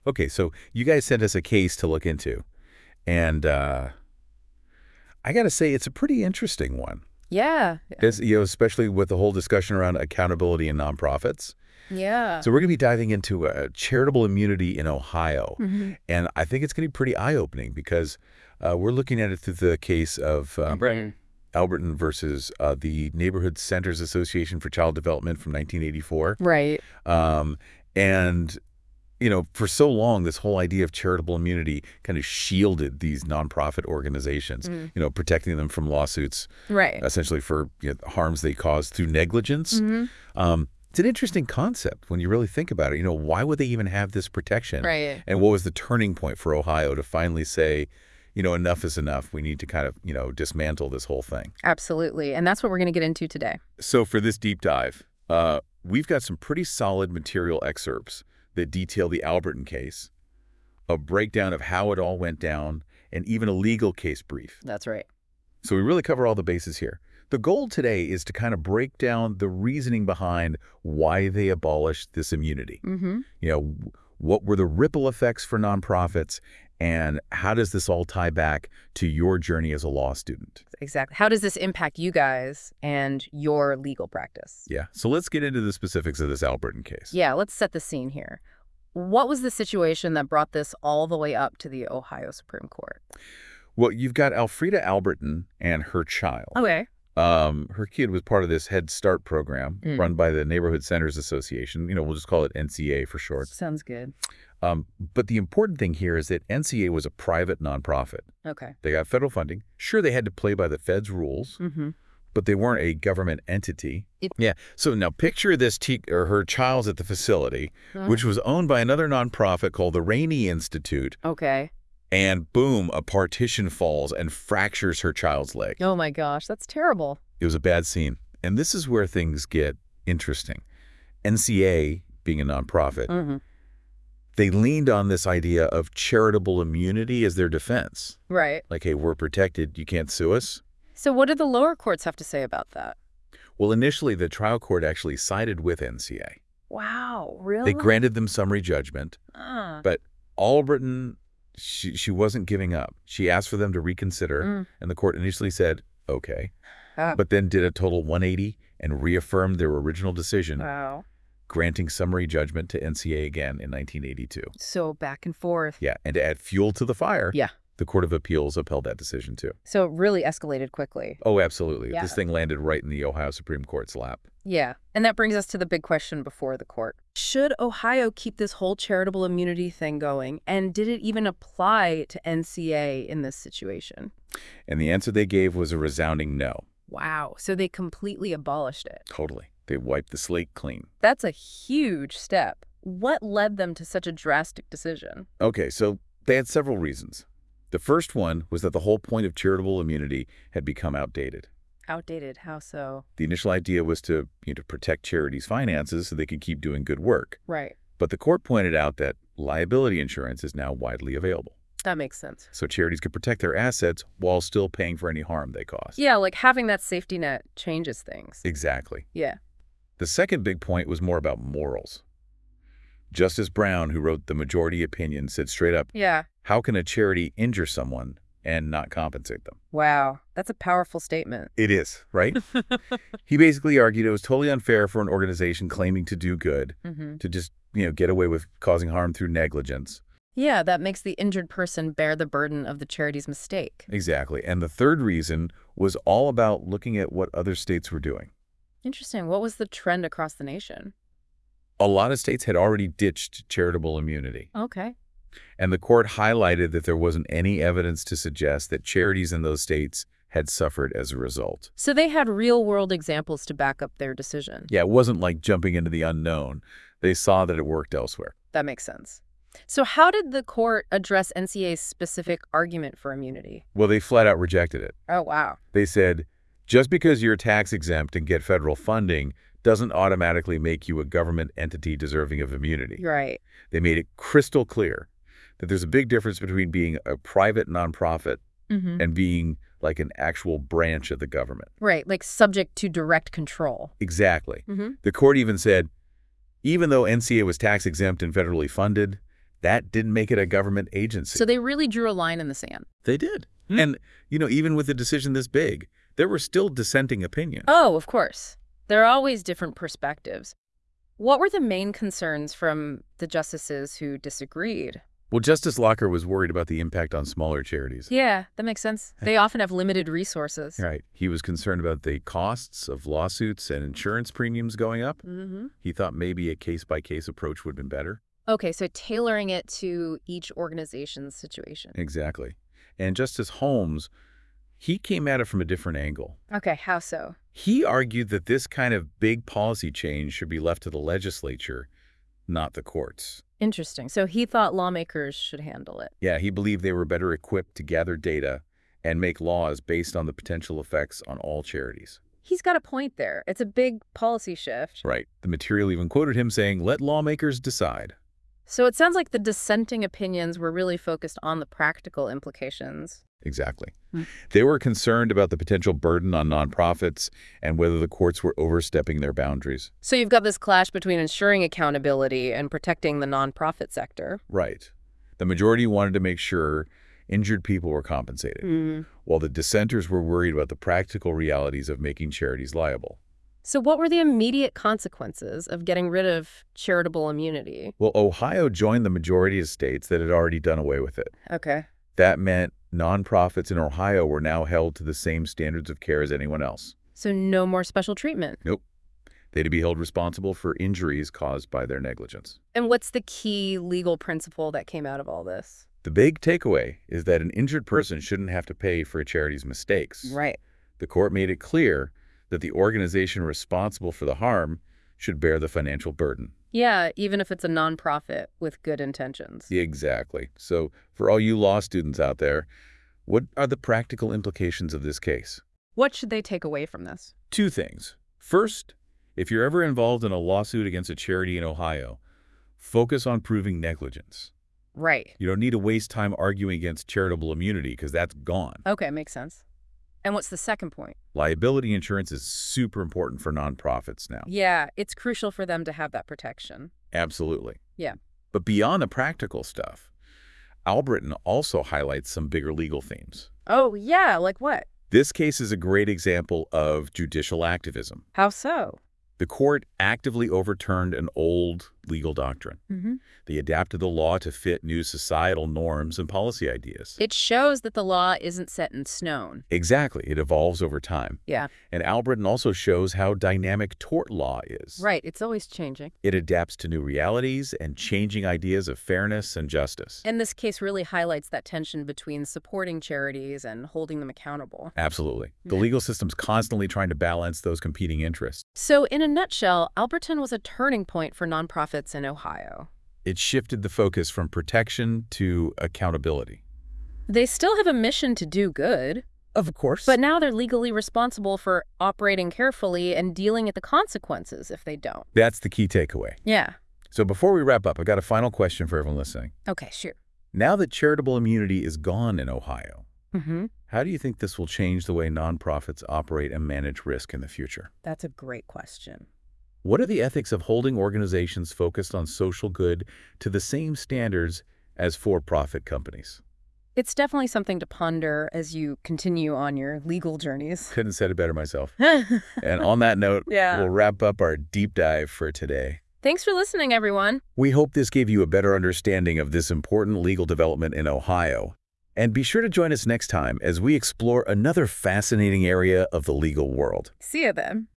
Okay, so you guys sent us a case to look into, and I got to say it's a pretty interesting one. Yeah. Especially with the whole discussion around accountability in nonprofits. Yeah. So we're going to be diving into charitable immunity in Ohio, Hmm. and I think it's going to be pretty eye-opening because we're looking at it through the case of Right. Alberton versus the Neighborhood Centers Association for Child Development from 1984. Right. Um, and for so long, this whole idea of charitable immunity kind of shielded these nonprofit organizations, Mm. protecting them from lawsuits, Right. essentially for harms they caused through negligence. Hmm. It's an interesting concept when you really think about it. Why would they even have this protection? Right. And what was the turning point for Ohio to finally say, enough is enough. We need to kind of, dismantle this whole thing. Absolutely. And that's what we're going to get into today. So for this deep dive, we've got some pretty solid material excerpts that detail the Alberton case, a breakdown of how it all went down, and even a legal case brief. That's right. So we really cover all the bases here. The goal today is to kind of break down the reasoning behind why they abolished this immunity. Mm-hmm. What were the ripple effects for nonprofits, and how does this all tie back to your journey as a law student? Exactly. How does this impact you guys and your legal practice? Yeah, so let's get into the specifics of this Alberton case. Yeah, let's set the scene here. What was the situation that brought this all the way up to the Ohio Supreme Court? Well, you've got Alfreda Alberton and her child. Okay. Her kid was part of this Head Start program run by the Neighborhood Centers Association. We'll just call it NCA for short. Sounds good. But the important thing here is that NCA was a private nonprofit. Okay. They got federal funding. Sure, they had to play by the feds' rules, but they weren't a government entity. Yeah. So now picture this or her child's at the facility, which was owned by another nonprofit called the Rainey Institute. Okay. And boom, a partition falls and fractures her child's leg. Oh my gosh, that's terrible. It was a bad scene. And this is where things get interesting. NCA, being a nonprofit, they leaned on this idea of charitable immunity as their defense. Right. Like, hey, we're protected. You can't sue us. So what did the lower courts have to say about that? Well, initially, the trial court actually sided with NCA. Wow, really? They granted them summary judgment. Ah. But Alberton, she wasn't giving up. She asked for them to reconsider, and the court initially said, okay, but then did a total 180 and reaffirmed their original decision, Wow. granting summary judgment to NCA again in 1982. So back and forth. Yeah, and to add fuel to the fire, Yeah. the Court of Appeals upheld that decision too. So it really escalated quickly. Oh, absolutely. Yeah. This thing landed right in the Ohio Supreme Court's lap. Yeah. And that brings us to the big question before the court. Should Ohio keep this whole charitable immunity thing going? And did it even apply to NCA in this situation? And the answer they gave was a resounding no. Wow. So they completely abolished it. Totally. They wiped the slate clean. That's a huge step. What led them to such a drastic decision? Okay, so they had several reasons. The first one was that the whole point of charitable immunity had become outdated. Outdated? How so? The initial idea was to protect charities' finances so they could keep doing good work. Right. But the court pointed out that liability insurance is now widely available. That makes sense. So charities could protect their assets while still paying for any harm they cause. Yeah, like having that safety net changes things. Exactly. Yeah. The second big point was more about morals. Justice Brown, who wrote the majority opinion, said straight up, Yeah. how can a charity injure someone and not compensate them? Wow. That's a powerful statement. It is, right? He basically argued it was totally unfair for an organization claiming to do good to just, get away with causing harm through negligence. Yeah, that makes the injured person bear the burden of the charity's mistake. Exactly. And the third reason was all about looking at what other states were doing. Interesting. What was the trend across the nation? A lot of states had already ditched charitable immunity. Okay. And the court highlighted that there wasn't any evidence to suggest that charities in those states had suffered as a result. So they had real-world examples to back up their decision. Yeah, it wasn't like jumping into the unknown. They saw that it worked elsewhere. That makes sense. So how did the court address NCA's specific argument for immunity? Well, they flat out rejected it. Oh, wow. They said, just because you're tax exempt and get federal funding doesn't automatically make you a government entity deserving of immunity. Right. They made it crystal clear that there's a big difference between being a private nonprofit and being like an actual branch of the government. Right, like subject to direct control. Exactly. The court even said, even though NCA was tax exempt and federally funded, That didn't make it a government agency. So they really drew a line in the sand. They did. And, even with a decision this big, there were still dissenting opinions. Oh, of course. There are always different perspectives. What were the main concerns from the justices who disagreed? Well, Justice Locker was worried about the impact on smaller charities. Yeah, that makes sense. They often have limited resources. Right. He was concerned about the costs of lawsuits and insurance premiums going up. He thought maybe a case-by-case approach would have been better. Okay, so tailoring it to each organization's situation. Exactly. And Justice Holmes, he came at it from a different angle. Okay, how so? He argued that this kind of big policy change should be left to the legislature, not the courts. Interesting. So he thought lawmakers should handle it. Yeah, he believed they were better equipped to gather data and make laws based on the potential effects on all charities. He's got a point there. It's a big policy shift. Right. The material even quoted him saying, "Let lawmakers decide." So it sounds like the dissenting opinions were really focused on the practical implications. Exactly. They were concerned about the potential burden on nonprofits and whether the courts were overstepping their boundaries. So you've got this clash between ensuring accountability and protecting the nonprofit sector. Right. The majority wanted to make sure injured people were compensated, while the dissenters were worried about the practical realities of making charities liable. So what were the immediate consequences of getting rid of charitable immunity? Well, Ohio joined the majority of states that had already done away with it. Okay. That meant nonprofits in Ohio were now held to the same standards of care as anyone else. So no more special treatment. Nope. They'd be held responsible for injuries caused by their negligence. And what's the key legal principle that came out of all this? The big takeaway is that an injured person shouldn't have to pay for a charity's mistakes. Right. The court made it clear that the organization responsible for the harm should bear the financial burden. Yeah, even if it's a nonprofit with good intentions. Exactly. So for all you law students out there, what are the practical implications of this case? What should they take away from this? Two things. First, if you're ever involved in a lawsuit against a charity in Ohio, focus on proving negligence. Right. You don't need to waste time arguing against charitable immunity because that's gone. Okay, makes sense. And what's the second point? Liability insurance is super important for nonprofits now. Yeah, it's crucial for them to have that protection. Absolutely. Yeah. But beyond the practical stuff, Albritton also highlights some bigger legal themes. Oh, yeah, like what? This case is a great example of judicial activism. How so? The court actively overturned an old legal doctrine. They adapted the law to fit new societal norms and policy ideas. It shows that the law isn't set in stone. Exactly. It evolves over time. Yeah. And Albritton also shows how dynamic tort law is. Right. It's always changing. It adapts to new realities and changing ideas of fairness and justice. And this case really highlights that tension between supporting charities and holding them accountable. Absolutely. The legal system's constantly trying to balance those competing interests. So in a nutshell, Albritton was a turning point for nonprofits in Ohio. It shifted the focus from protection to accountability. They still have a mission to do good. Of course. But now they're legally responsible for operating carefully and dealing with the consequences if they don't. That's the key takeaway. Yeah. So before we wrap up, I've got a final question for everyone listening. Okay, sure. Now that charitable immunity is gone in Ohio, how do you think this will change the way nonprofits operate and manage risk in the future? That's a great question. What are the ethics of holding organizations focused on social good to the same standards as for-profit companies? It's definitely something to ponder as you continue on your legal journeys. Couldn't have said it better myself. And on that note, we'll wrap up our deep dive for today. Thanks for listening, everyone. We hope this gave you a better understanding of this important legal development in Ohio. And be sure to join us next time as we explore another fascinating area of the legal world. See you then.